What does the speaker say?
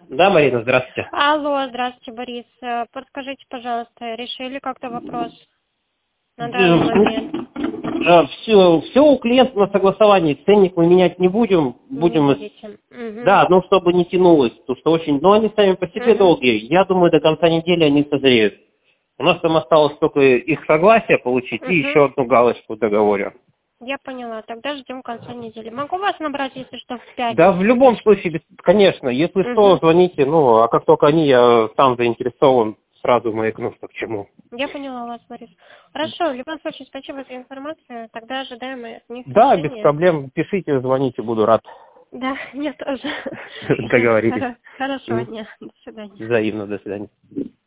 Да, Марина, здравствуйте. Алло, здравствуйте, Борис. Подскажите, пожалуйста, решили как-то вопрос на данный момент? Все у клиента на согласовании, ценник мы менять не будем. Не будете? Да, ну чтобы не тянулось, потому что очень, но они сами по себе долгие. Я думаю, до конца недели они созреют. У нас там осталось только их согласие получить и еще одну галочку в договоре. Я поняла. Тогда ждем конца недели. Могу вас набрать, если что, в пятницу? Да, в любом случае, конечно, если что, звоните, а как только они, я сам заинтересован, сразу маякну, что к чему. Я поняла вас, Борис. Хорошо, в любом случае, спасибо за информацию. Тогда ожидаем от них Да, без решения. проблем, пишите, звоните, буду рад. Да, мне тоже. Договорились. Хорошего дня. До свидания. Взаимно, до свидания.